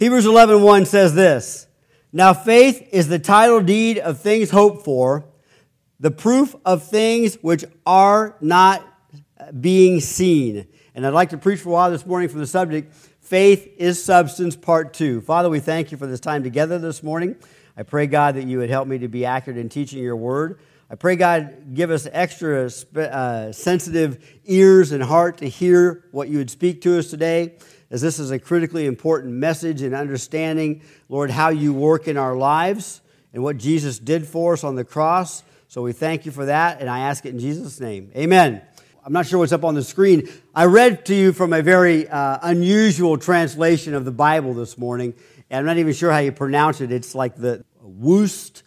Hebrews 11:1 says this, "Now faith is the title deed of things hoped for, the proof of things which are not being seen." And I'd like to preach for a while this morning from the subject, Faith is Substance, Part 2. Father, we thank you for this time together this morning. I pray, God, that you would help me to be accurate in teaching your word. I pray, God, give us extra sensitive ears and heart to hear what you would speak to us today, as this is a critically important message in understanding, Lord, how you work in our lives and what Jesus did for us on the cross. So we thank you for that, and I ask it in Jesus' name. Amen. I'm not sure what's up on the screen. I read to you from a very unusual translation of the Bible this morning, and I'm not even sure how you pronounce it. It's like the WUST,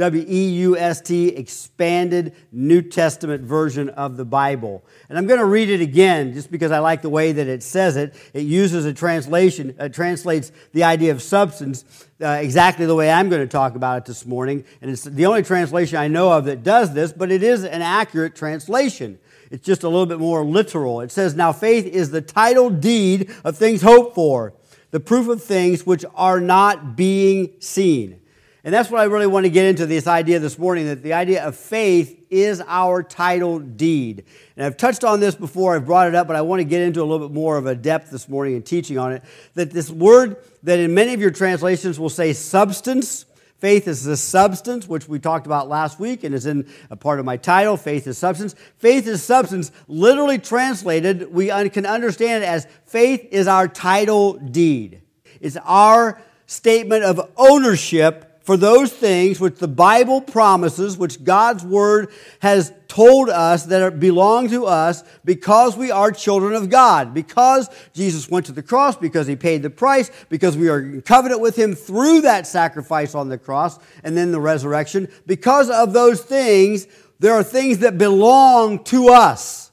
W-E-U-S-T, Expanded New Testament Version of the Bible. And I'm going to read it again just because I like the way that it says it. It uses a translation, translates the idea of substance exactly the way I'm going to talk about it this morning. And it's the only translation I know of that does this, but it is an accurate translation. It's just a little bit more literal. It says, "Now faith is the title deed of things hoped for, the proof of things which are not being seen." And that's what I really want to get into, this idea this morning, that the idea of faith is our title deed. And I've touched on this before, I've brought it up, but I want to get into a little bit more of a depth this morning in teaching on it, that this word that in many of your translations will say substance. Faith is the substance, which we talked about last week and is in a part of my title, Faith is Substance. Faith is substance, literally translated, we can understand it as faith is our title deed. It's our statement of ownership for those things which the Bible promises, which God's Word has told us that belong to us because we are children of God, because Jesus went to the cross, because He paid the price, because we are in covenant with Him through that sacrifice on the cross and then the resurrection. Because of those things, there are things that belong to us.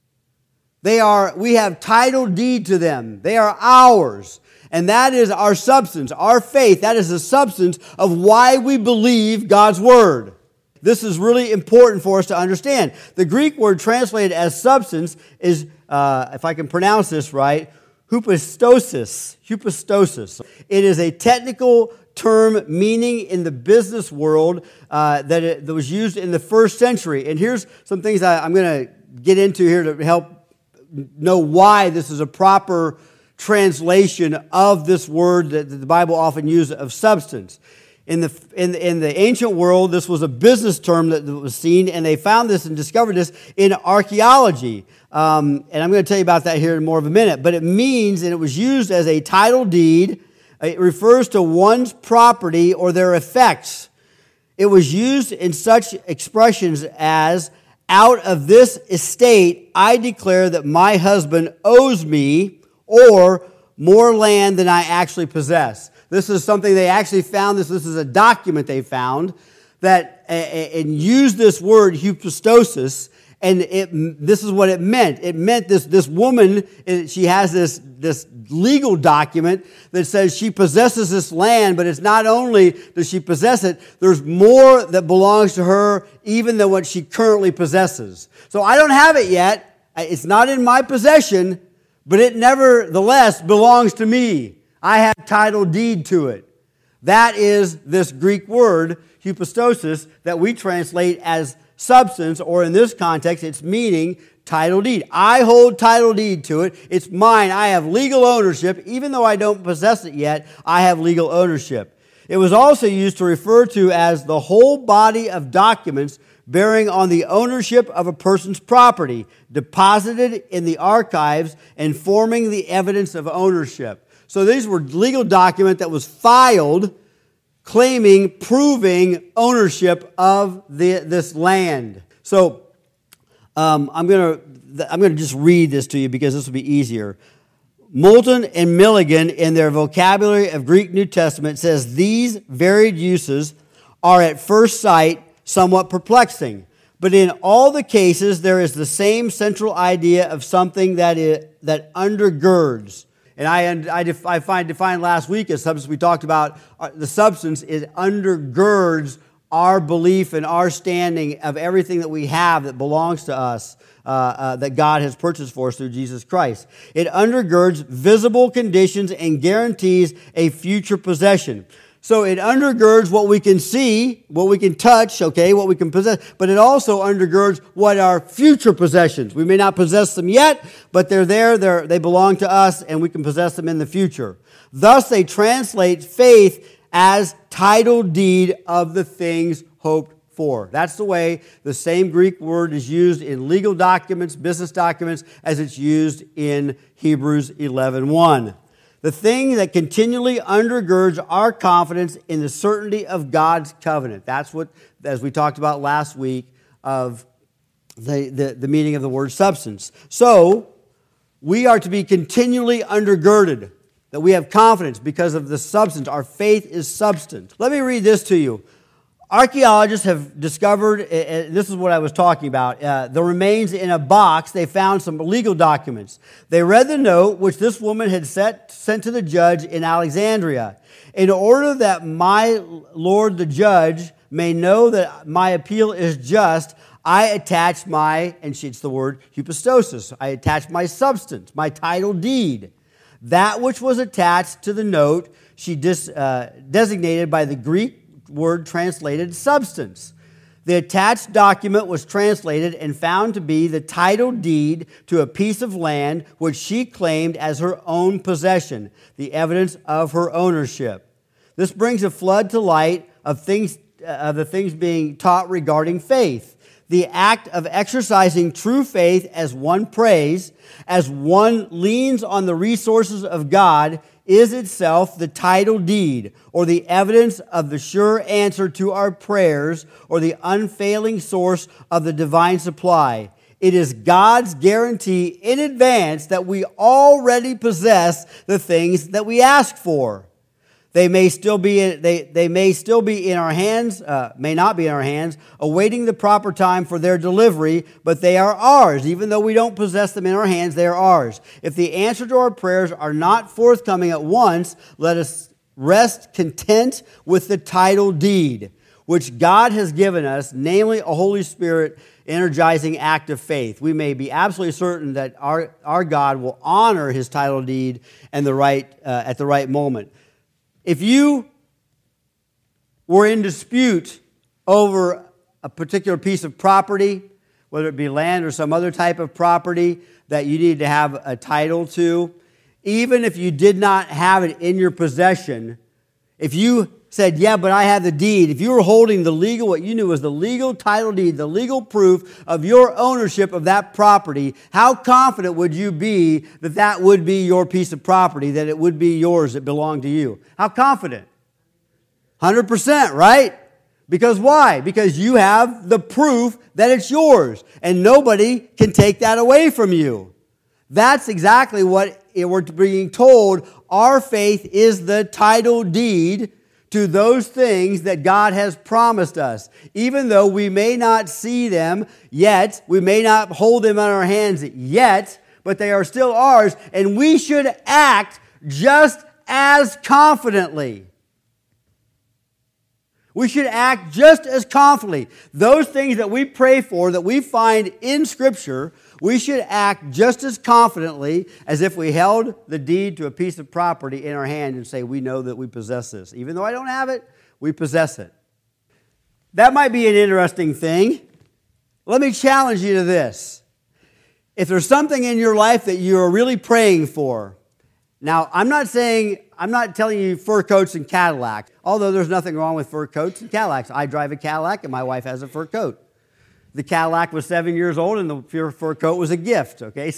We have title deed to them. They are ours. And that is our substance, our faith. That is the substance of why we believe God's Word. This is really important for us to understand. The Greek word translated as substance is, if I can pronounce this right, hypostosis. It is a technical term meaning in the business world that was used in the first century. And here's some things I'm going to get into here to help know why this is a proper translation of this word that the Bible often uses of substance. In the ancient world, this was a business term that was seen, and they found this and discovered this in archaeology. And I'm going to tell you about that here in more of a minute. But it means, and it was used as a title deed, it refers to one's property or their effects. It was used in such expressions as, "Out of this estate, I declare that my husband owes me," or more land than I actually possess. This is something they actually found. This is a document they found that and used this word hypostosis, and this is what it meant. It meant this woman, she has this legal document that says she possesses this land, but it's not only does she possess it, there's more that belongs to her even than what she currently possesses. So I don't have it yet. It's not in my possession, but it nevertheless belongs to me. I have title deed to it. That is this Greek word, hypostosis, that we translate as substance, or in this context, it's meaning title deed. I hold title deed to it. It's mine. I have legal ownership. Even though I don't possess it yet, I have legal ownership. It was also used to refer to as the whole body of documents bearing on the ownership of a person's property, deposited in the archives and forming the evidence of ownership. So these were legal document that was filed proving ownership of this land. So I'm going to just read this to you because this will be easier. Moulton and Milligan, in their vocabulary of Greek New Testament, says these varied uses are at first sight somewhat perplexing, but in all the cases there is the same central idea of something that undergirds. And I find defined last week as substance. We talked about the substance undergirds our belief and our standing of everything that we have that belongs to us, that God has purchased for us through Jesus Christ. It undergirds visible conditions and guarantees a future possession. So it undergirds what we can see, what we can touch, okay, what we can possess, but it also undergirds what are future possessions. We may not possess them yet, but they're there, they belong to us, and we can possess them in the future. Thus, they translate faith as title deed of the things hoped for. That's the way the same Greek word is used in legal documents, business documents, as it's used in Hebrews 11:1. The thing that continually undergirds our confidence in the certainty of God's covenant. That's what, as we talked about last week, of the meaning of the word substance. So, we are to be continually undergirded, that we have confidence because of the substance. Our faith is substance. Let me read this to you. Archaeologists have discovered, this is what I was talking about, the remains in a box. They found some legal documents. They read the note which this woman had sent to the judge in Alexandria. In order that my lord the judge may know that my appeal is just, I attach my, and it's the word hypostasis, I attach my substance, my title deed. That which was attached to the note she designated by the Greek word translated substance. The attached document was translated and found to be the title deed to a piece of land which she claimed as her own possession, the evidence of her ownership. This brings a flood to light of the things being taught regarding faith. The act of exercising true faith as one prays, as one leans on the resources of God, is itself the title deed, or the evidence of the sure answer to our prayers, or the unfailing source of the divine supply. It is God's guarantee in advance that we already possess the things that we ask for. They may still be in our hands, may not be in our hands, awaiting the proper time for their delivery, but they are ours. Even though we don't possess them in our hands, they are ours. If the answer to our prayers are not forthcoming at once, let us rest content with the title deed, which God has given us, namely a Holy Spirit energizing act of faith. We may be absolutely certain that our God will honor his title deed and at the right moment. If you were in dispute over a particular piece of property, whether it be land or some other type of property that you need to have a title to, even if you did not have it in your possession, if you said, yeah, but I have the deed, if you were holding what you knew was the legal title deed, the legal proof of your ownership of that property, how confident would you be that that would be your piece of property, that it would be yours, that belonged to you? How confident? 100%, right? Because why? Because you have the proof that it's yours, and nobody can take that away from you. That's exactly what we're being told. Our faith is the title deed to those things that God has promised us. Even though we may not see them yet, we may not hold them in our hands yet, but they are still ours, and we should act just as confidently. We should act just as confidently. Those things that we pray for, that we find in Scripture, we should act just as confidently as if we held the deed to a piece of property in our hand and say, we know that we possess this. Even though I don't have it, we possess it. That might be an interesting thing. Let me challenge you to this. If there's something in your life that you're really praying for, now, I'm not telling you fur coats and Cadillacs, although there's nothing wrong with fur coats and Cadillacs. I drive a Cadillac and my wife has a fur coat. The Cadillac was 7 years old and the fur coat was a gift, okay?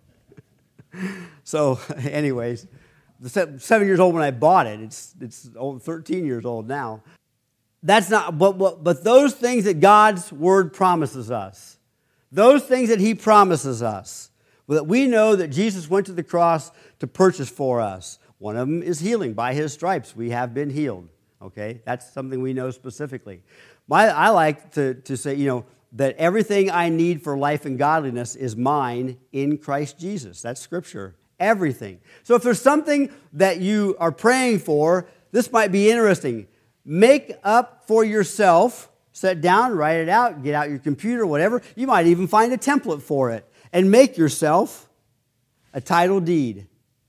So anyways, 7 years old when I bought it. It's 13 years old now. That's not, but those things that God's Word promises us, those things that He promises us, that we know that Jesus went to the cross to purchase for us. One of them is healing. By His stripes, we have been healed. Okay? That's something we know specifically. I like to say, that everything I need for life and godliness is mine in Christ Jesus. That's Scripture. Everything. So if there's something that you are praying for, this might be interesting. Make up for yourself, sit down, write it out, get out your computer, whatever. You might even find a template for it. And make yourself a title deed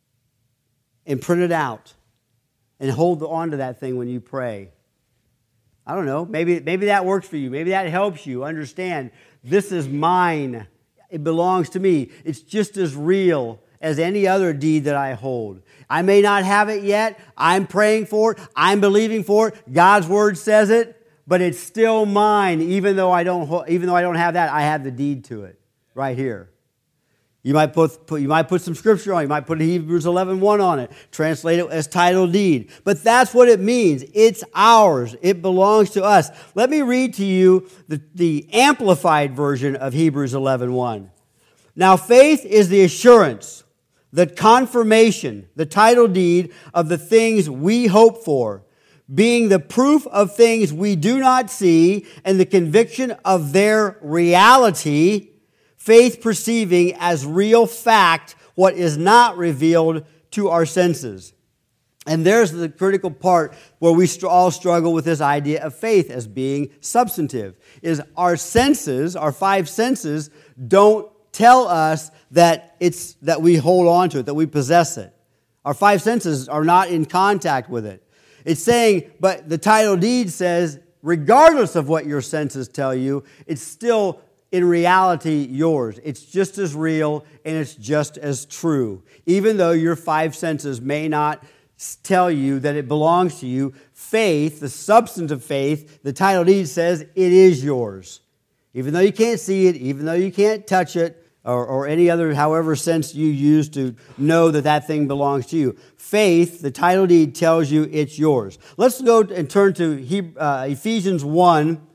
and print it out and hold on to that thing when you pray. I don't know. Maybe that works for you. Maybe that helps you understand this is mine. It belongs to me. It's just as real as any other deed that I hold. I may not have it yet. I'm praying for it. I'm believing for it. God's word says it, but it's still mine. Even though I don't have that, I have the deed to it right here. You might put some scripture on it. You might put Hebrews 11:1 on it. Translate it as title deed. But that's what it means. It's ours. It belongs to us. Let me read to you the amplified version of Hebrews 11:1. Now faith is the assurance, the confirmation, the title deed of the things we hope for, being the proof of things we do not see and the conviction of their reality. Faith perceiving as real fact what is not revealed to our senses. And there's the critical part where we all struggle with this idea of faith as being substantive. Is our senses, our five senses, don't tell us that we hold on to it, that we possess it. Our five senses are not in contact with it. It's saying, but the title deed says, regardless of what your senses tell you, it's still in reality yours. It's just as real and it's just as true. Even though your five senses may not tell you that it belongs to you, faith, the substance of faith, the title deed says it is yours. Even though you can't see it, even though you can't touch it, or any other, however sense you use to know that thing belongs to you. Faith, the title deed tells you it's yours. Let's go and turn to Ephesians 1,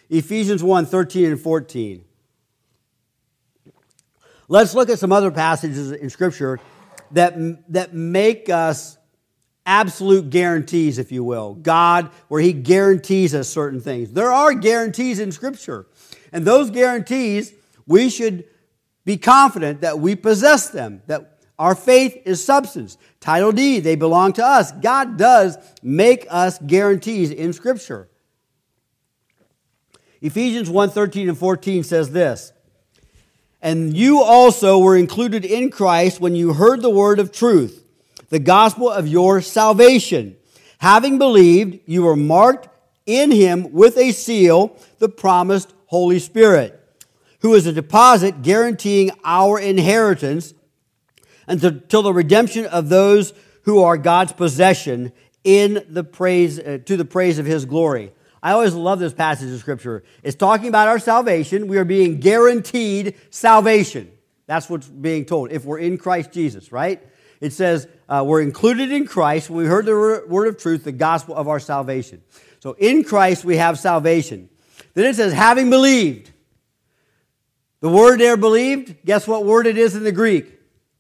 13 and 14. Let's look at some other passages in Scripture that make us absolute guarantees, if you will. God, where He guarantees us certain things. There are guarantees in Scripture. And those guarantees, we should be confident that we possess them, that our faith is substance. Title deed, they belong to us. God does make us guarantees in Scripture. Ephesians 1, 13 and 14 says this, and you also were included in Christ when you heard the word of truth, the gospel of your salvation. Having believed, you were marked in Him with a seal, the promised Holy Spirit, who is a deposit guaranteeing our inheritance until the redemption of those who are God's possession to the praise of His glory. I always love this passage of Scripture. It's talking about our salvation. We are being guaranteed salvation. That's what's being told, if we're in Christ Jesus, right? It says we're included in Christ when we heard the word of truth, the gospel of our salvation. So in Christ we have salvation. Then it says, having believed. The word there, believed, guess what word it is in the Greek?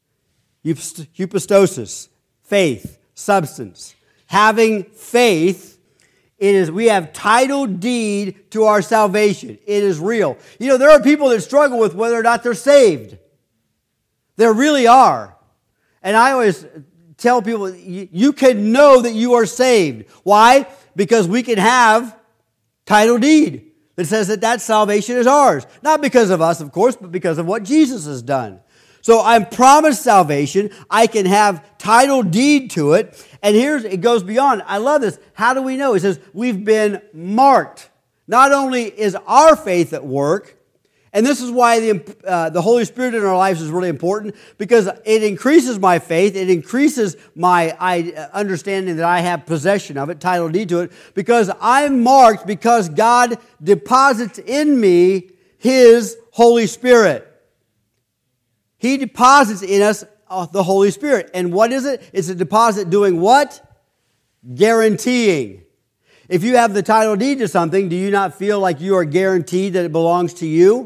Hypostasis, faith, substance. Having faith, we have title deed to our salvation. It is real. You know, there are people that struggle with whether or not they're saved. There really are. And I always tell people, you can know that you are saved. Why? Because we can have title deed that says that salvation is ours. Not because of us, of course, but because of what Jesus has done. So I'm promised salvation. I can have title deed to it. And it goes beyond. I love this. How do we know? It says we've been marked. Not only is our faith at work, and this is why the Holy Spirit in our lives is really important, because it increases my faith. It increases my understanding that I have possession of it, title deed to it, because I'm marked because God deposits in me His Holy Spirit. He deposits in us the Holy Spirit. And what is it? It's a deposit doing what? Guaranteeing. If you have the title deed to something, do you not feel like you are guaranteed that it belongs to you?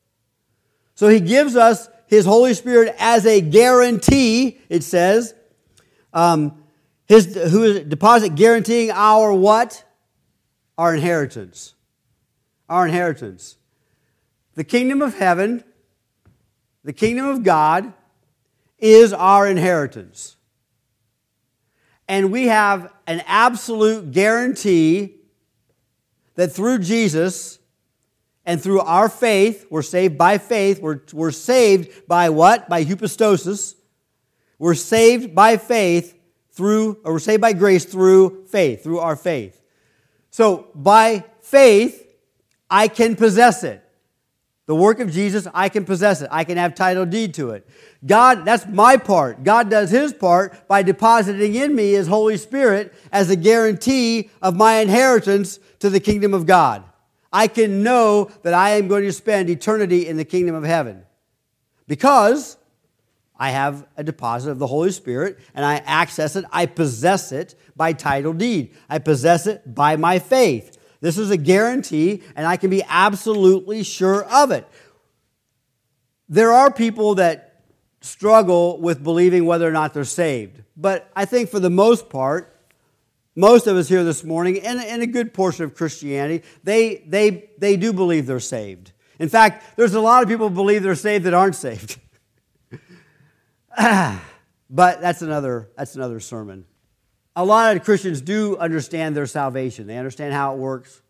So He gives us His Holy Spirit as a guarantee, it says. Who is a deposit guaranteeing our what? Our inheritance. Our inheritance. The kingdom of heaven, the kingdom of God, is our inheritance. And we have an absolute guarantee that through Jesus and through our faith, we're saved by faith. We're saved by what? By hypostasis. We're saved by faith or we're saved by grace through faith, through our faith. So by faith, I can possess it. The work of Jesus, I can possess it. I can have title deed to it. God, that's my part. God does His part by depositing in me His Holy Spirit as a guarantee of my inheritance to the kingdom of God. I can know that I am going to spend eternity in the kingdom of heaven because I have a deposit of the Holy Spirit and I access it, I possess it by title deed. I possess it by my faith. This is a guarantee, and I can be absolutely sure of it. There are people that struggle with believing whether or not they're saved. But I think for the most part, most of us here this morning, and a good portion of Christianity, they do believe they're saved. In fact, there's a lot of people who believe they're saved that aren't saved. But that's another sermon. A lot of Christians do understand their salvation. They understand how it works.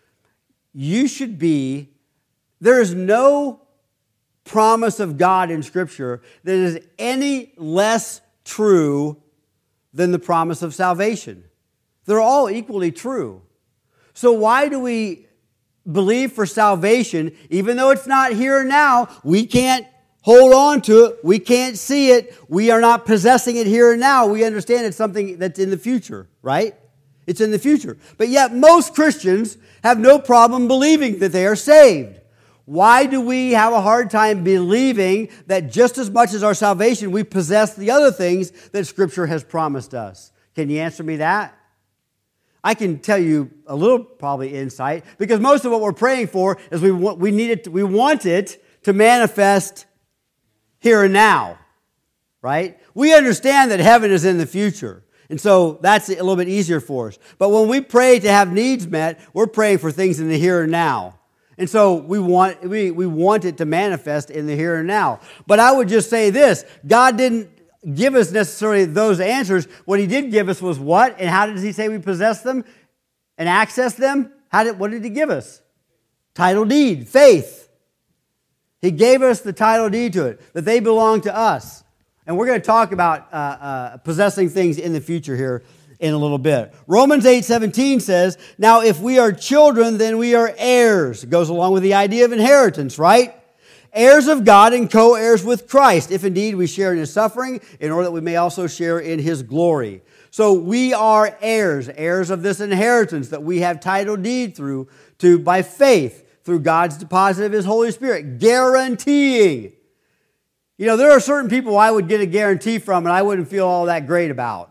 There is no promise of God in Scripture that is any less true than the promise of salvation. They're all equally true. So why do we believe for salvation, even though it's not here and now? We can't hold on to it. We can't see it. We are not possessing it here and now. We understand it's something that's in the future, right? It's in the future. But yet most Christians have no problem believing that they are saved. Why do we have a hard time believing that just as much as our salvation, we possess the other things that Scripture has promised us? Can you answer me that? I can tell you a little probably insight, because most of what we're praying for is we want it to manifest here and now, right? We understand that heaven is in the future, and so that's a little bit easier for us. But when we pray to have needs met, we're praying for things in the here and now. And so we want it to manifest in the here and now. But I would just say this, God didn't give us necessarily those answers. What He did give us was what? And how does He say we possess them and access them? What did He give us? Title deed, faith. He gave us the title deed to it, that they belong to us. And we're going to talk about possessing things in the future here in a little bit. Romans 8:17 says, now if we are children, then we are heirs. It goes along with the idea of inheritance, right? Heirs of God and co-heirs with Christ, if indeed we share in His suffering, in order that we may also share in His glory. So we are heirs of this inheritance that we have title deed to by faith, through God's deposit of His Holy Spirit, guaranteeing. You know, there are certain people I would get a guarantee from and I wouldn't feel all that great about.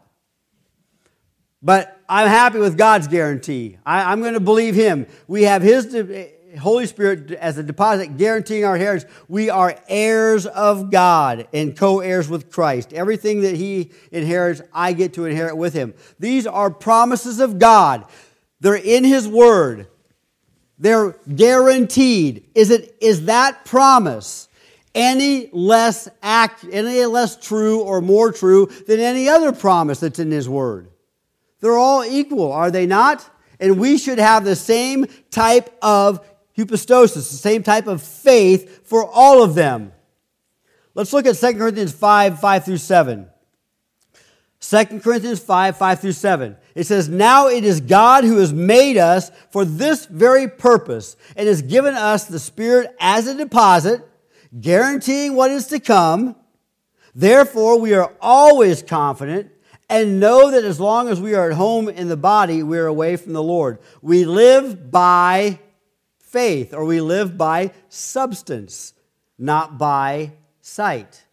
But I'm happy with God's guarantee. I'm going to believe Him. We have His Holy Spirit as a deposit guaranteeing our inheritance. We are heirs of God and co-heirs with Christ. Everything that He inherits, I get to inherit with Him. These are promises of God. They're in His Word. They're guaranteed. Is that promise any less true or more true than any other promise that's in His Word? They're all equal, are they not? And we should have the same type of hypostasis, the same type of faith for all of them. Let's look at 2 Corinthians 5 through 7. 2 Corinthians 5 through 7. It says, now it is God who has made us for this very purpose and has given us the Spirit as a deposit, guaranteeing what is to come. Therefore, we are always confident and know that as long as we are at home in the body, we are away from the Lord. We live by faith, or we live by substance, not by sight.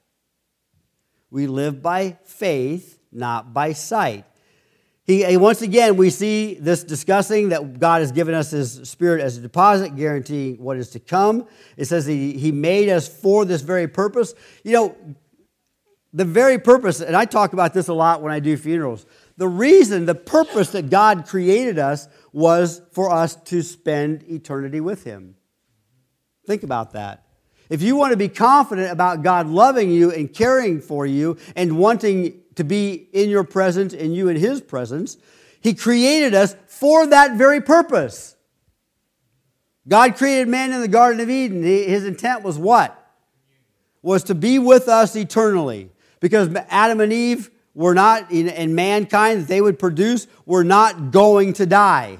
We live by faith, not by sight. Once again, we see this discussing that God has given us His Spirit as a deposit, guaranteeing what is to come. It says He made us for this very purpose. You know, the very purpose, and I talk about this a lot when I do funerals, the purpose that God created us was for us to spend eternity with Him. Think about that. If you want to be confident about God loving you and caring for you and wanting to be in your presence and you in His presence. He created us for that very purpose. God created man in the Garden of Eden. His intent was what? Was to be with us eternally. Because Adam and Eve were not, and mankind that they would produce, were not going to die.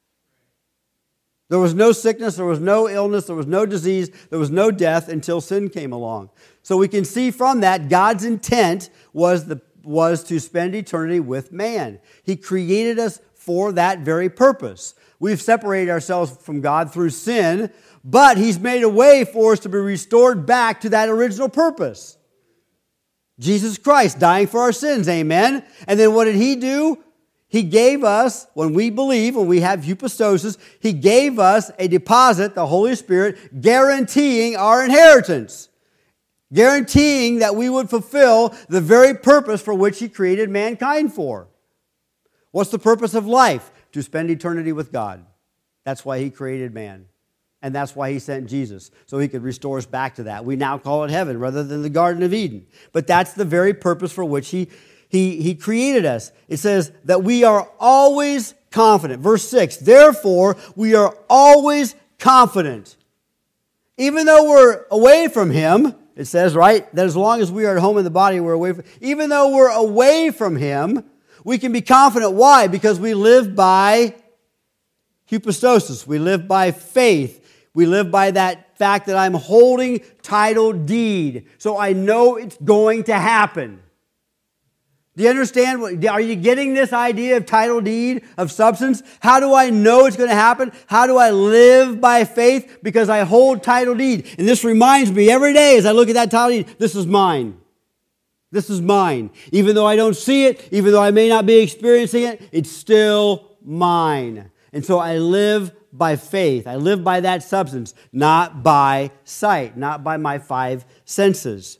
There was no sickness, there was no illness, there was no disease, there was no death until sin came along. So we can see from that God's intent was to spend eternity with man. He created us for that very purpose. We've separated ourselves from God through sin, but He's made a way for us to be restored back to that original purpose. Jesus Christ dying for our sins, amen? And then what did He do? He gave us, when we believe, when we have hypostasis, He gave us a deposit, the Holy Spirit, guaranteeing our inheritance. Guaranteeing that we would fulfill the very purpose for which He created mankind for. What's the purpose of life? To spend eternity with God. That's why He created man. And that's why He sent Jesus, so He could restore us back to that. We now call it heaven rather than the Garden of Eden. But that's the very purpose for which He created us. It says that we are always confident. Verse 6, therefore, we are always confident. Even though we're away from Him, it says, right, that as long as we are at home in the body, we're away from Him. Even though we're away from Him, we can be confident. Why? Because we live by hypostasis. We live by faith. We live by that fact that I'm holding title deed. So I know it's going to happen. Do you understand? Are you getting this idea of title deed, of substance? How do I know it's going to happen? How do I live by faith? Because I hold title deed. And this reminds me every day as I look at that title deed, this is mine. This is mine. Even though I don't see it, even though I may not be experiencing it, it's still mine. And so I live by faith. I live by that substance, not by sight, not by my five senses.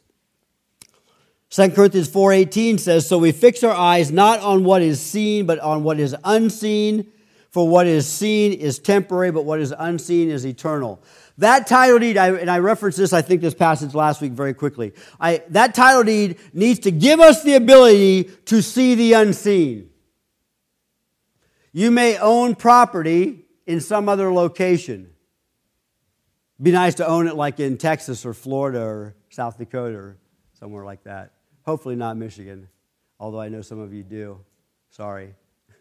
2 Corinthians 4:18 says, so we fix our eyes not on what is seen, but on what is unseen. For what is seen is temporary, but what is unseen is eternal. That title deed, and I referenced this, I think, this passage last week very quickly. That title deed needs to give us the ability to see the unseen. You may own property in some other location. It'd be nice to own it like in Texas or Florida or South Dakota or somewhere like that. Hopefully not Michigan, although I know some of you do. Sorry.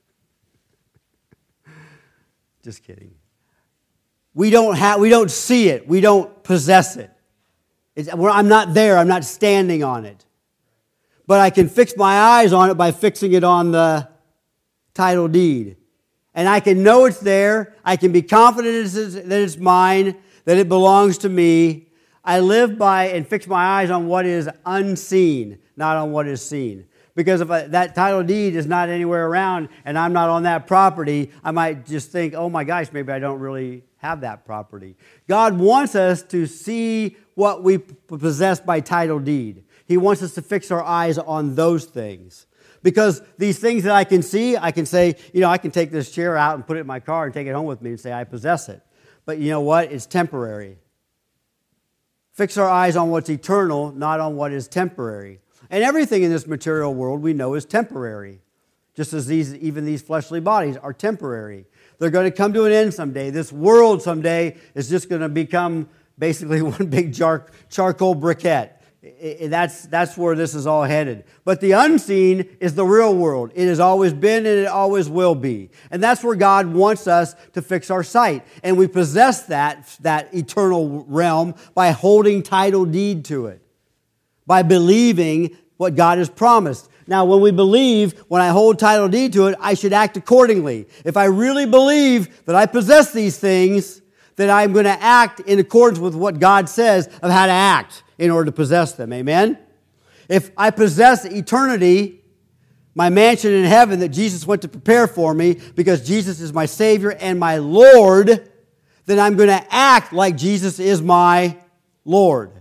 Just kidding. We don't see it. We don't possess it. I'm not there. I'm not standing on it. But I can fix my eyes on it by fixing it on the title deed. And I can know it's there. I can be confident that it's mine, that it belongs to me. I live by and fix my eyes on what is unseen, not on what is seen. Because if that title deed is not anywhere around and I'm not on that property, I might just think, oh my gosh, maybe I don't really have that property. God wants us to see what we possess by title deed. He wants us to fix our eyes on those things. Because these things that I can see, I can say, I can take this chair out and put it in my car and take it home with me and say I possess it. But you know what? It's temporary. Fix our eyes on what's eternal, not on what is temporary. And everything in this material world we know is temporary. Just as even these fleshly bodies are temporary. They're going to come to an end someday. This world someday is just going to become basically one big charcoal briquette. That's where this is all headed. But the unseen is the real world. It has always been and it always will be. And that's where God wants us to fix our sight. And we possess that eternal realm by holding title deed to it. By believing what God has promised. Now, when we believe, when I hold title deed to it, I should act accordingly. If I really believe that I possess these things, then I'm going to act in accordance with what God says of how to act in order to possess them. Amen? If I possess eternity, my mansion in heaven that Jesus went to prepare for me because Jesus is my Savior and my Lord, then I'm going to act like Jesus is my Lord.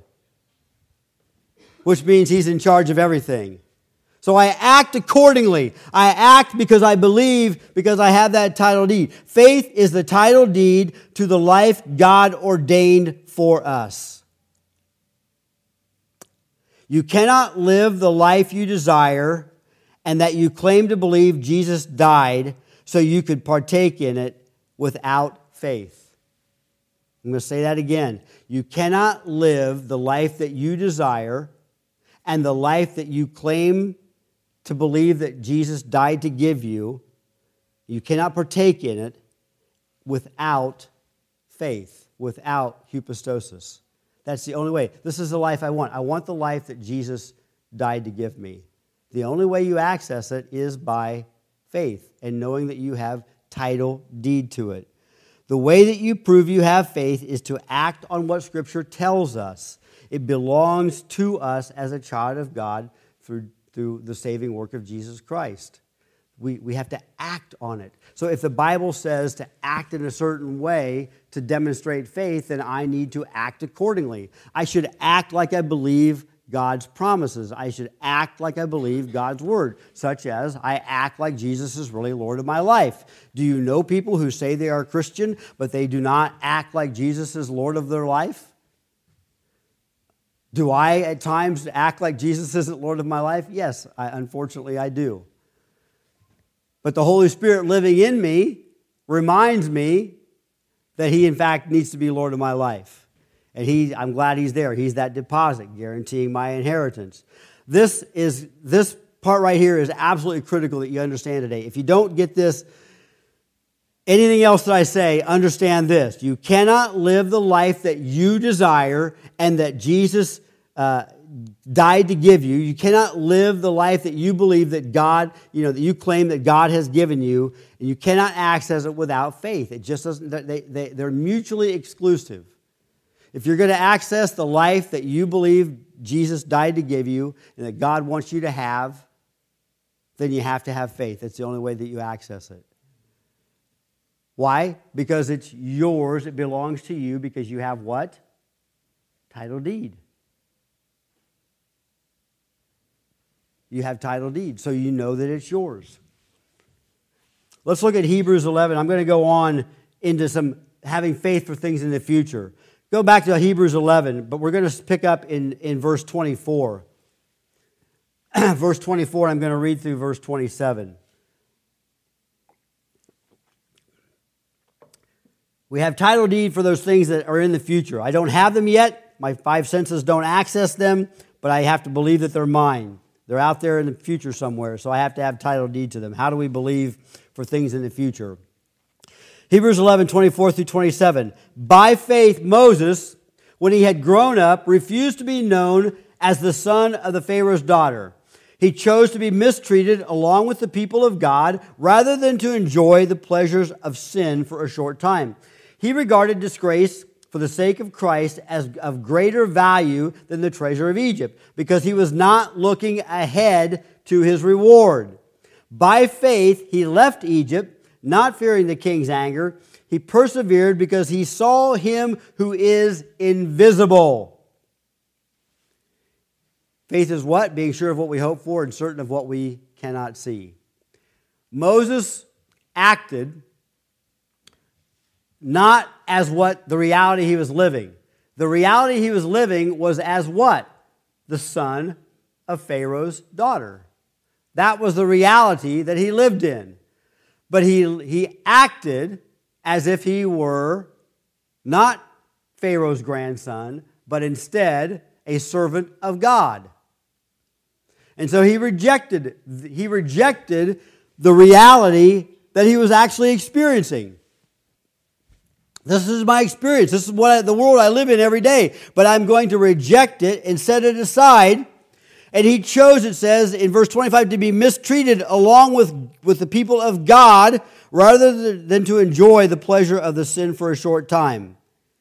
Which means He's in charge of everything. So I act accordingly. I act because I believe, because I have that title deed. Faith is the title deed to the life God ordained for us. You cannot live the life you desire and that you claim to believe Jesus died so you could partake in it without faith. I'm going to say that again. You cannot live the life that you desire and the life that you claim to believe that Jesus died to give you. You cannot partake in it without faith, without hypostasis. That's the only way. This is the life I want. I want the life that Jesus died to give me. The only way you access it is by faith and knowing that you have title deed to it. The way that you prove you have faith is to act on what Scripture tells us. It belongs to us as a child of God through the saving work of Jesus Christ. We have to act on it. So if the Bible says to act in a certain way to demonstrate faith, then I need to act accordingly. I should act like I believe God's promises. I should act like I believe God's word, such as I act like Jesus is really Lord of my life. Do you know people who say they are Christian, but they do not act like Jesus is Lord of their life? Do I at times act like Jesus isn't Lord of my life? Yes, unfortunately I do. But the Holy Spirit living in me reminds me that He in fact needs to be Lord of my life. And I'm glad He's there. He's that deposit, guaranteeing my inheritance. This part right here is absolutely critical that you understand today. If you don't get this, anything else that I say, understand this. You cannot live the life that you desire and that Jesus died to give you. You cannot live the life that you believe that God, that you claim that God has given you, and you cannot access it without faith. It just doesn't. They're mutually exclusive. If you're going to access the life that you believe Jesus died to give you and that God wants you to have, then you have to have faith. It's the only way that you access it. Why? Because it's yours. It belongs to you because you have what? Title deed. You have title deed, so you know that it's yours. Let's look at Hebrews 11. I'm going to go on into some having faith for things in the future. Go back to Hebrews 11, but we're going to pick up in verse 24. Verse 24, I'm going to read through verse 27. We have title deed for those things that are in the future. I don't have them yet. My five senses don't access them, but I have to believe that they're mine. They're out there in the future somewhere, so I have to have title deed to them. How do we believe for things in the future? Hebrews 11, 24 through 27. By faith, Moses, when he had grown up, refused to be known as the son of the Pharaoh's daughter. He chose to be mistreated along with the people of God rather than to enjoy the pleasures of sin for a short time. He regarded disgrace for the sake of Christ as of greater value than the treasure of Egypt, because he was not looking ahead to his reward. By faith, he left Egypt, not fearing the king's anger. He persevered because he saw him who is invisible. Faith is what? Being sure of what we hope for and certain of what we cannot see. Moses acted not as what the reality he was living. The reality he was living was as what? The son of Pharaoh's daughter. That was the reality that he lived in. But he acted as if he were not Pharaoh's grandson, but instead a servant of God. And so he rejected the reality that he was actually experiencing. This is my experience. This is the world I live in every day. But I'm going to reject it and set it aside. And he chose, it says in verse 25, to be mistreated along with the people of God rather than to enjoy the pleasure of the sin for a short time.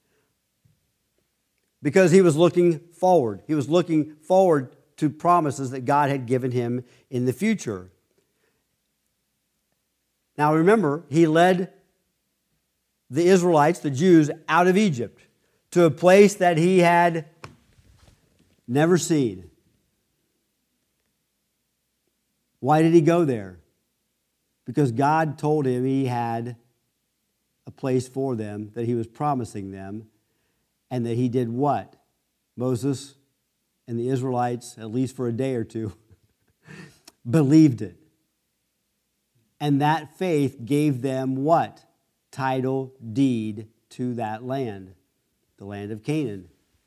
Because he was looking forward. He was looking forward to promises that God had given him in the future. Now remember, he led the Israelites, the Jews, out of Egypt to a place that he had never seen. Why did he go there? Because God told him he had a place for them, that he was promising them, and that he did what? Moses and the Israelites, at least for a day or two, believed it. And that faith gave them what? Title deed to that land, the land of Canaan.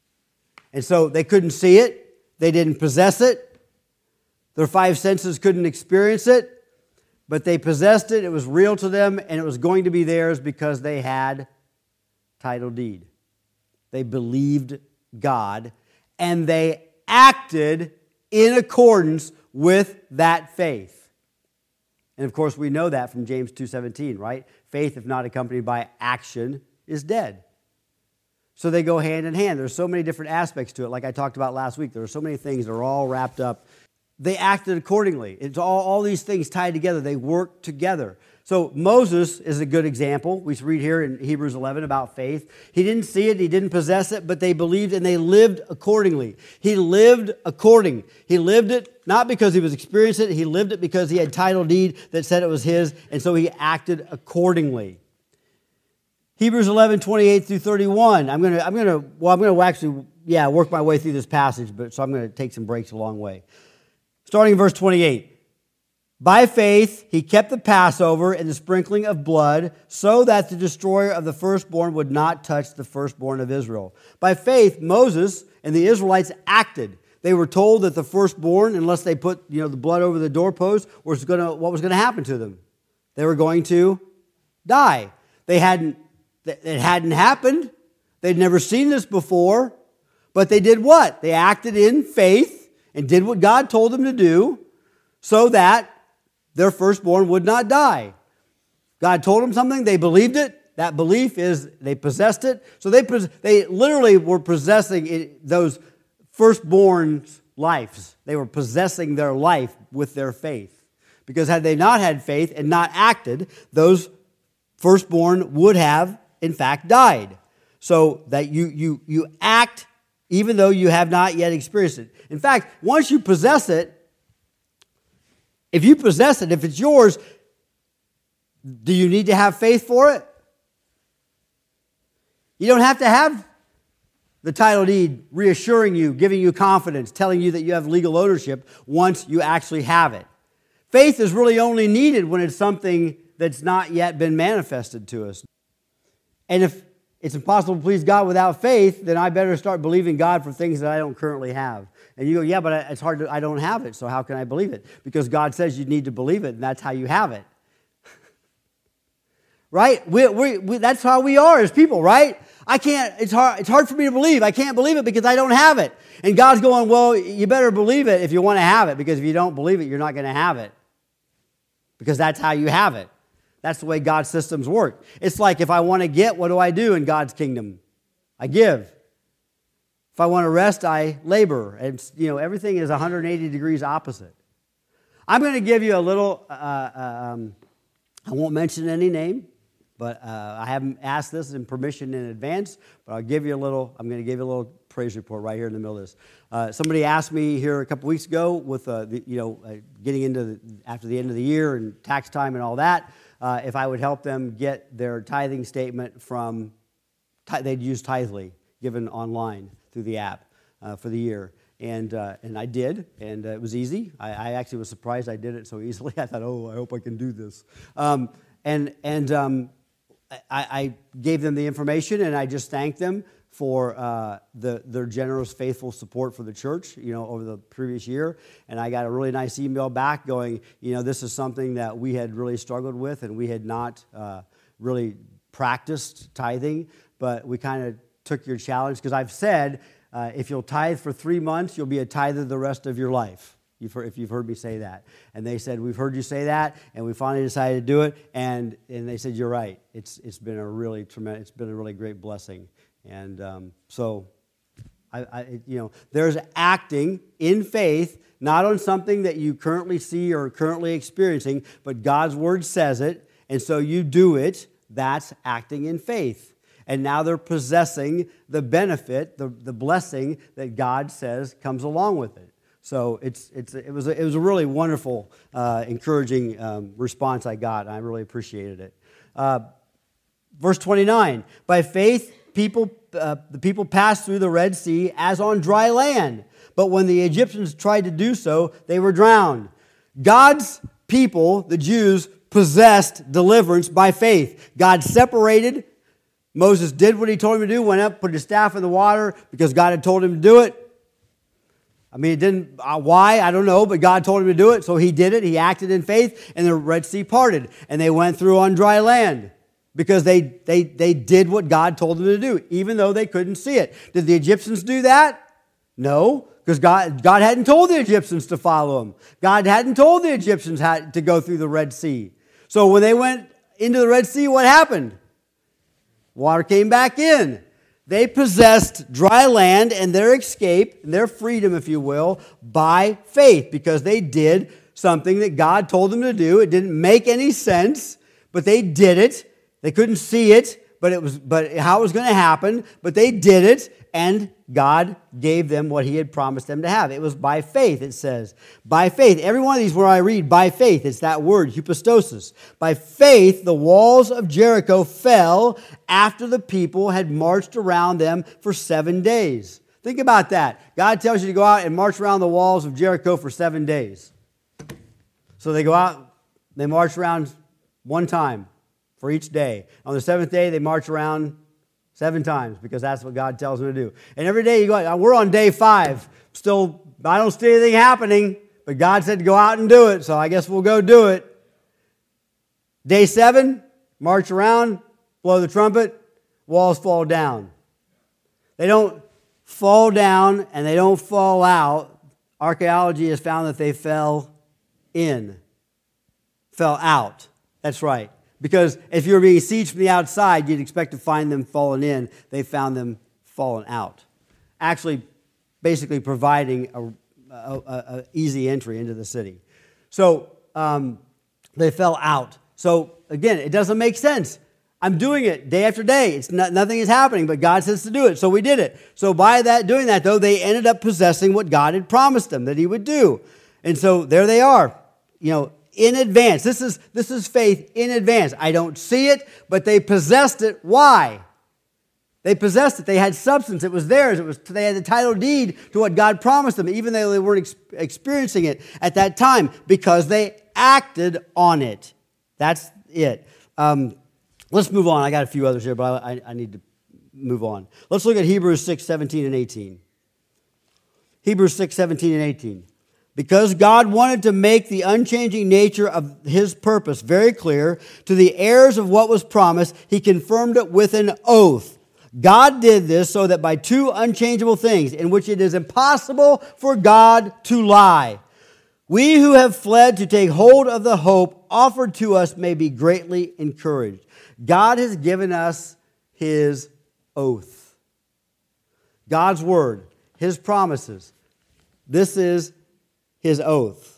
And so they couldn't see it. They didn't possess it. Their five senses couldn't experience it. But they possessed it. It was real to them, and it was going to be theirs because they had title deed. They believed God, and they acted in accordance with that faith. And of course, we know that from James 2:17, right? Faith, if not accompanied by action, is dead. So they go hand in hand. There's so many different aspects to it. Like I talked about last week, there are so many things that are all wrapped up. They acted accordingly. It's all these things tied together. They work together. So Moses is a good example. We read here in Hebrews 11 about faith. He didn't see it, he didn't possess it, but they believed and they lived accordingly. He lived according. He lived it not because he was experiencing it, he lived it because he had title deed that said it was his, and so he acted accordingly. Hebrews 11, 28 through 31. I'm going to actually work my way through this passage, so I'm going to take some breaks along the way. Starting in verse 28. By faith, he kept the Passover and the sprinkling of blood so that the destroyer of the firstborn would not touch the firstborn of Israel. By faith, Moses and the Israelites acted. They were told that the firstborn, unless they put the blood over the doorpost, what was going to happen to them? They were going to die. It hadn't happened. They'd never seen this before. But they did what? They acted in faith and did what God told them to do so that their firstborn would not die. God told them something, they believed it. That belief is they possessed it. So they literally were possessing those firstborn's lives. They were possessing their life with their faith. Because had they not had faith and not acted, those firstborn would have, in fact, died. So that you act even though you have not yet experienced it. In fact, once you possess it, if you possess it, if it's yours, do you need to have faith for it? You don't have to have the title deed reassuring you, giving you confidence, telling you that you have legal ownership once you actually have it. Faith is really only needed when it's something that's not yet been manifested to us. And if it's impossible to please God without faith, then I better start believing God for things that I don't currently have. And you go, yeah, but it's hard I don't have it, so how can I believe it? Because God says you need to believe it, and that's how you have it. Right? That's how we are as people, right? It's hard for me to believe. I can't believe it because I don't have it. And God's going, well, you better believe it if you want to have it, because if you don't believe it, you're not going to have it. Because that's how you have it. That's the way God's systems work. It's like if I want to get, what do I do in God's kingdom? I give. If I want to rest, I labor. And everything is 180 degrees opposite. I'm going to give you a little, I won't mention any name, but I haven't asked this in permission in advance, but I'm going to give you a little praise report right here in the middle of this. Somebody asked me here a couple weeks ago with, getting into after the end of the year and tax time and all that, if I would help them get their tithing statement from, they'd use Tithely, given online through the app for the year. And I did, and it was easy. I actually was surprised I did it so easily. I thought, I hope I can do this. I gave them the information, and I just thanked them for their generous, faithful support for the church, over the previous year. And I got a really nice email back going, this is something that we had really struggled with, and we had not really practiced tithing, but we kind of took your challenge, because I've said, if you'll tithe for 3 months, you'll be a tither the rest of your life, if you've heard me say that. And they said, we've heard you say that, and we finally decided to do it, and they said, you're right. It's been a really tremendous, it's been a really great blessing. And so, there's acting in faith, not on something that you currently see or currently experiencing, but God's Word says it, and so you do it. That's acting in faith. And now they're possessing the benefit, the blessing that God says comes along with it. So it was a really wonderful, encouraging response I got, and I really appreciated it. Verse 29, by faith, the people passed through the Red Sea as on dry land. But when the Egyptians tried to do so, they were drowned. God's people, the Jews, possessed deliverance by faith. God separated. Moses did what he told him to do, went up, put his staff in the water because God had told him to do it. I mean, it didn't, why? I don't know, but God told him to do it, so he did it. He acted in faith, and the Red Sea parted, and they went through on dry land because they did what God told them to do, even though they couldn't see it. Did the Egyptians do that? No, because God hadn't told the Egyptians to follow him. God hadn't told the Egyptians to go through the Red Sea. So when they went into the Red Sea, what happened? Water came back in. They possessed dry land and their escape, their freedom, if you will, by faith because they did something that God told them to do. It didn't make any sense, but they did it. They couldn't see it, but how it was going to happen, but they did it, and God gave them what he had promised them to have. It was by faith, it says. By faith. Every one of these where I read, by faith, it's that word, hypostasis. By faith, the walls of Jericho fell after the people had marched around them for 7 days. Think about that. God tells you to go out and march around the walls of Jericho for 7 days. So they go out, they march around one time for each day. On the seventh day, they march around 7 times because that's what God tells them to do. And every day you go, we're on day 5. Still, I don't see anything happening, but God said to go out and do it, so I guess we'll go do it. Day 7, march around, blow the trumpet, walls fall down. They don't fall down and they don't fall out. Archaeology has found that they fell out. That's right. Because if you were being sieged from the outside, you'd expect to find them fallen in. They found them fallen out. Actually, basically providing a easy entry into the city. So they fell out. So again, it doesn't make sense. I'm doing it day after day. Nothing is happening, but God says to do it, so we did it. So by doing that, though, they ended up possessing what God had promised them that he would do. And so there they are, in advance. This is faith in advance. I don't see it, but they possessed it. Why? They possessed it. They had substance. It was theirs. They had the title deed to what God promised them, even though they weren't experiencing it at that time, because they acted on it. That's it. Let's move on. I got a few others here, but I need to move on. Let's look at Hebrews 6, 17 and 18. Hebrews 6, 17 and 18. Because God wanted to make the unchanging nature of his purpose very clear to the heirs of what was promised, he confirmed it with an oath. God did this so that by 2 unchangeable things in which it is impossible for God to lie, we who have fled to take hold of the hope offered to us may be greatly encouraged. God has given us his oath. God's word, his promises. This is his oath.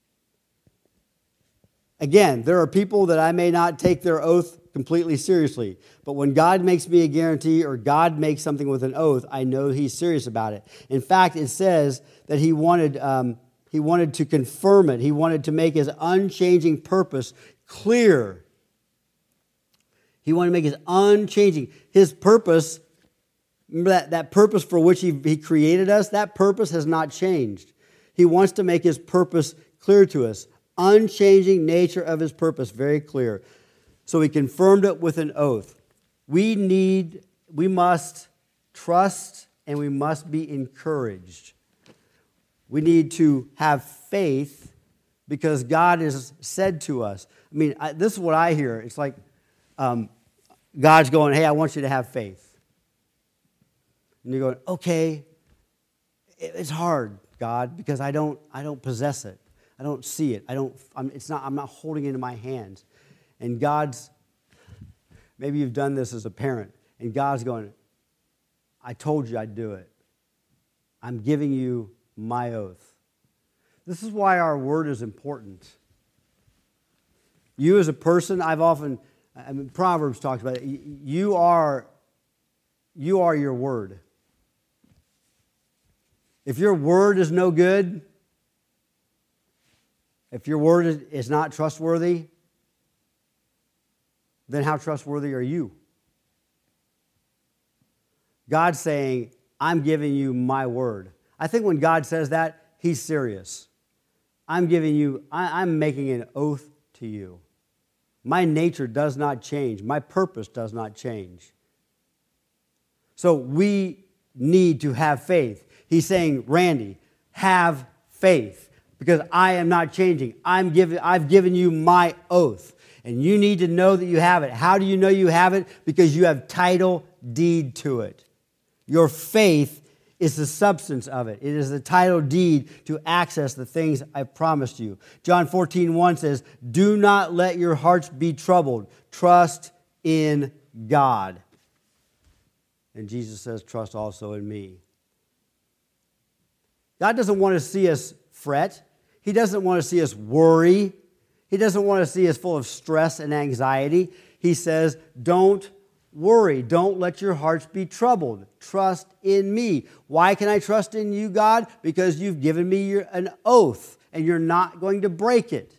Again, there are people that I may not take their oath completely seriously, but when God makes me a guarantee or God makes something with an oath, I know he's serious about it. In fact, it says that he wanted to confirm it. He wanted to make his unchanging purpose clear. He wanted to make his unchanging. His purpose, that purpose for which he created us, that purpose has not changed. He wants to make his purpose clear to us. Unchanging nature of his purpose, very clear. So he confirmed it with an oath. We must trust and we must be encouraged. We need to have faith because God has said to us. I mean, this is what I hear. It's like God's going, hey, I want you to have faith. And you're going, okay, it's hard, God, because I don't possess it. I don't see it. I'm not holding it in my hands. And maybe you've done this as a parent, and God's going, I told you I'd do it. I'm giving you my oath. This is why our word is important. You as a person, Proverbs talks about it. You are your word. If your word is no good, if your word is not trustworthy, then how trustworthy are you? God's saying, I'm giving you my word. I think when God says that, he's serious. I'm making an oath to you. My nature does not change. My purpose does not change. So we need to have faith. He's saying, Randy, have faith because I am not changing. I've given you my oath, and you need to know that you have it. How do you know you have it? Because you have title deed to it. Your faith is the substance of it. It is the title deed to access the things I've promised you. John 14:1 says, do not let your hearts be troubled. Trust in God. And Jesus says, trust also in me. God doesn't want to see us fret. He doesn't want to see us worry. He doesn't want to see us full of stress and anxiety. He says, don't worry. Don't let your hearts be troubled. Trust in me. Why can I trust in you, God? Because you've given me an oath, and you're not going to break it.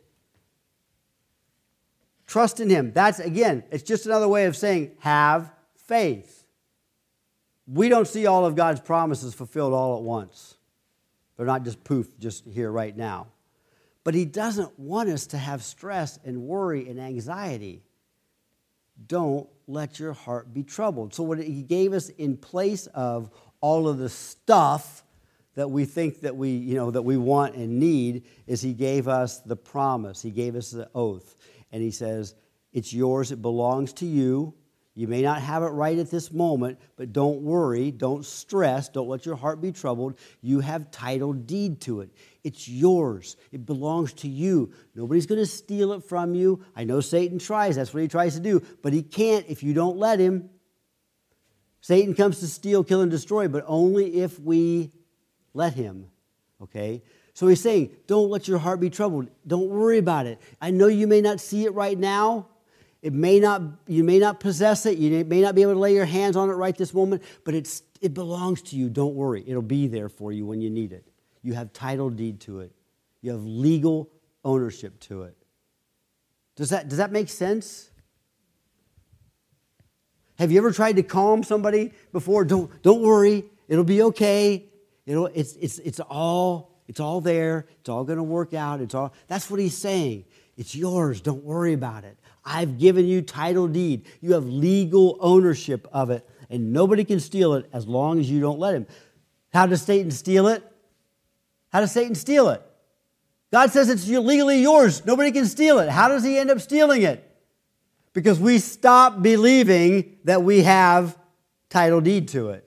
Trust in him. That's, again, it's just another way of saying have faith. We don't see all of God's promises fulfilled all at once. They're not just poof, just here right now. But he doesn't want us to have stress and worry and anxiety. Don't let your heart be troubled. So what he gave us in place of all of the stuff that we think that we want and need is he gave us the promise. He gave us the oath. And he says, it's yours, it belongs to you. You may not have it right at this moment, but don't worry, don't stress, don't let your heart be troubled. You have title deed to it. It's yours. It belongs to you. Nobody's going to steal it from you. I know Satan tries. That's what he tries to do. But he can't if you don't let him. Satan comes to steal, kill, and destroy, but only if we let him. Okay? So he's saying, don't let your heart be troubled. Don't worry about it. I know you may not see it right now. You may not possess it. You may not be able to lay your hands on it right this moment, but it belongs to you. Don't worry. It'll be there for you when you need it. You have title deed to it. You have legal ownership to it. Does that make sense? Have you ever tried to calm somebody before? Don't worry. It'll be okay. It's all there. It's all going to work out. That's what he's saying. It's yours. Don't worry about it. I've given you title deed. You have legal ownership of it, and nobody can steal it as long as you don't let him. How does Satan steal it? How does Satan steal it? God says it's legally yours. Nobody can steal it. How does he end up stealing it? Because we stop believing that we have title deed to it.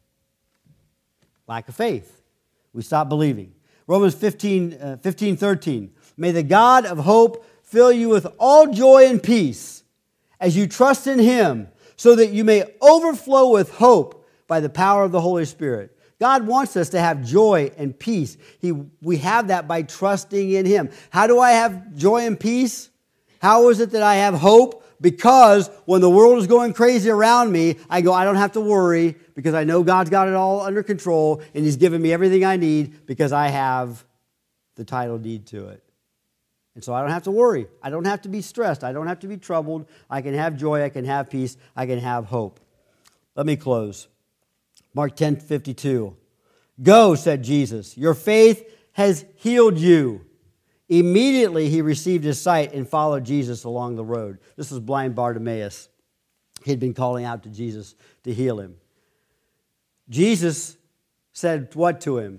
Lack of faith. We stop believing. Romans 15:13. May the God of hope fill you with all joy and peace as you trust in him, so that you may overflow with hope by the power of the Holy Spirit. God wants us to have joy and peace. We have that by trusting in him. How do I have joy and peace? How is it that I have hope? Because when the world is going crazy around me, I don't have to worry because I know God's got it all under control and he's given me everything I need because I have the title deed to it. And so I don't have to worry. I don't have to be stressed. I don't have to be troubled. I can have joy. I can have peace. I can have hope. Let me close. Mark 10:52. Go, said Jesus. Your faith has healed you. Immediately he received his sight and followed Jesus along the road. This was blind Bartimaeus. He had been calling out to Jesus to heal him. Jesus said what to him?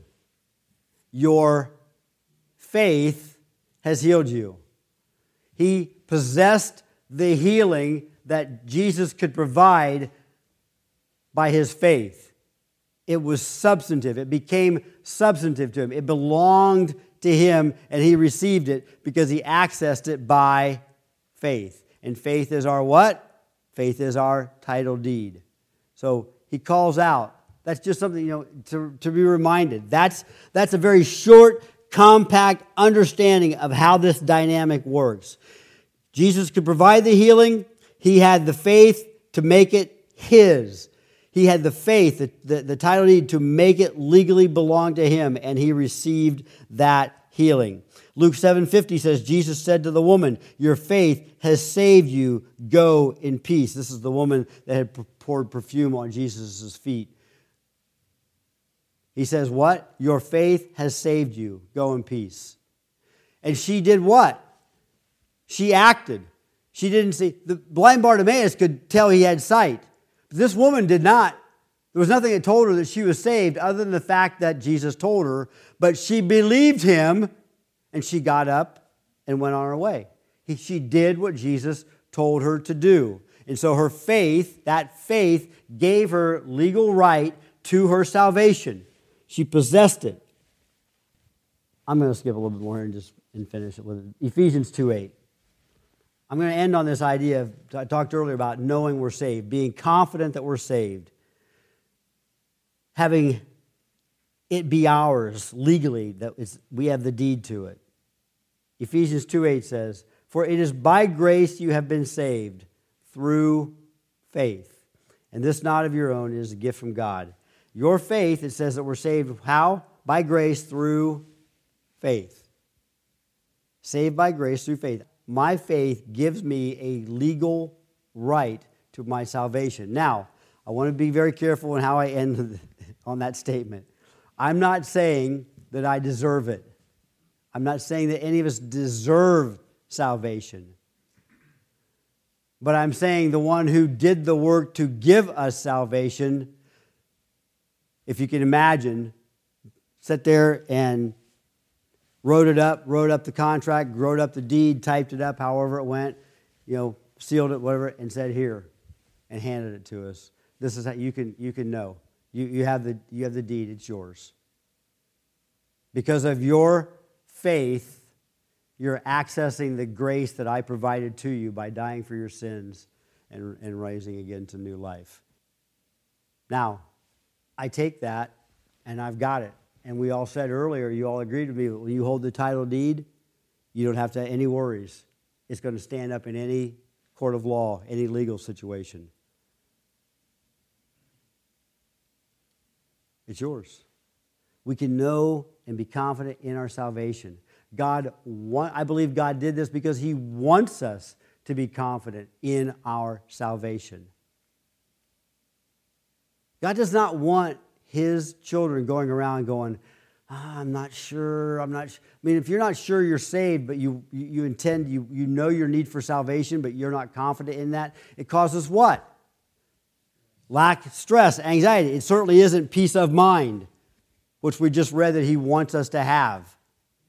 Your faith has healed you. He possessed the healing that Jesus could provide by his faith. It was substantive. It became substantive to him. It belonged to him, and he received it because he accessed it by faith. And faith is our what? Faith is our title deed. So he calls out. That's just something, to be reminded. That's a very short, compact understanding of how this dynamic works. Jesus could provide the healing. He had the faith to make it his. He had the faith, the title deed to make it legally belong to him, and he received that healing. Luke 7:50 says, Jesus said to the woman, your faith has saved you. Go in peace. This is the woman that had poured perfume on Jesus' feet. He says what? Your faith has saved you. Go in peace. And she did what? She acted. She didn't see. The blind Bartimaeus could tell he had sight. But this woman did not. There was nothing that told her that she was saved other than the fact that Jesus told her. But she believed him, and she got up and went on her way. She did what Jesus told her to do. And so her faith, that faith, gave her legal right to her salvation. She possessed it. I'm going to skip a little bit more here and finish it with Ephesians 2:8. I'm going to end on this idea of, I talked earlier about knowing we're saved, being confident that we're saved, having it be ours legally, that we have the deed to it. Ephesians 2:8 says, "For it is by grace you have been saved through faith. And this not of your own, it is a gift from God." Your faith, it says that we're saved how? By grace through faith. Saved by grace through faith. My faith gives me a legal right to my salvation. Now, I want to be very careful in how I end on that statement. I'm not saying that I deserve it. I'm not saying that any of us deserve salvation. But I'm saying the one who did the work to give us salvation, if you can imagine, sat there and wrote up the contract, wrote up the deed, typed it up, however it went, sealed it, whatever, and said, "Here," and handed it to us. This is how you can know. You have the deed, it's yours. Because of your faith, you're accessing the grace that I provided to you by dying for your sins and rising again to new life. Now, I take that and I've got it. And we all said earlier, you all agreed with me, when you hold the title deed, you don't have to have any worries. It's going to stand up in any court of law, any legal situation. It's yours. We can know and be confident in our salvation. I believe God did this because He wants us to be confident in our salvation. God does not want His children going around going, I'm not sure. If you're not sure you're saved, but you know your need for salvation, but you're not confident in that, it causes what? Lack, stress, anxiety. It certainly isn't peace of mind, which we just read that He wants us to have.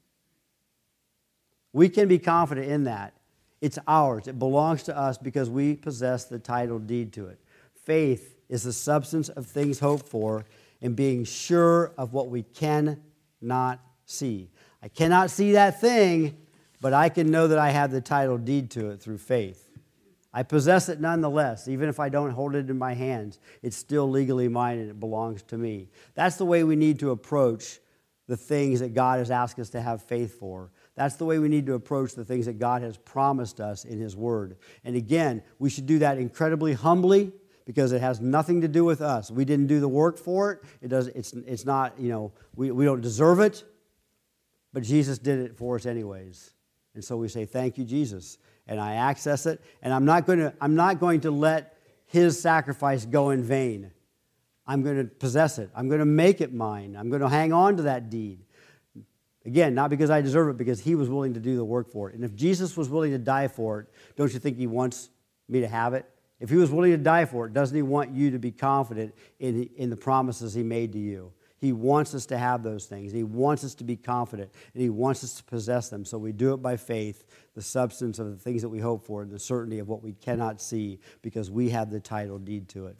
We can be confident in that. It's ours. It belongs to us because we possess the title deed to it. Faith is the substance of things hoped for and being sure of what we cannot see. I cannot see that thing, but I can know that I have the title deed to it through faith. I possess it nonetheless. Even if I don't hold it in my hands, it's still legally mine and it belongs to me. That's the way we need to approach the things that God has asked us to have faith for. That's the way we need to approach the things that God has promised us in His Word. And again, we should do that incredibly humbly because it has nothing to do with us. We didn't do the work for it. It's not, we don't deserve it, but Jesus did it for us anyways. And so we say, thank you, Jesus. And I access it, and I'm not going to let His sacrifice go in vain. I'm going to possess it. I'm going to make it mine. I'm going to hang on to that deed. Again, not because I deserve it, because He was willing to do the work for it. And if Jesus was willing to die for it, don't you think He wants me to have it? If He was willing to die for it, doesn't He want you to be confident in the promises He made to you? He wants us to have those things. He wants us to be confident, and He wants us to possess them. So we do it by faith, the substance of the things that we hope for, and the certainty of what we cannot see, because we have the title deed to it.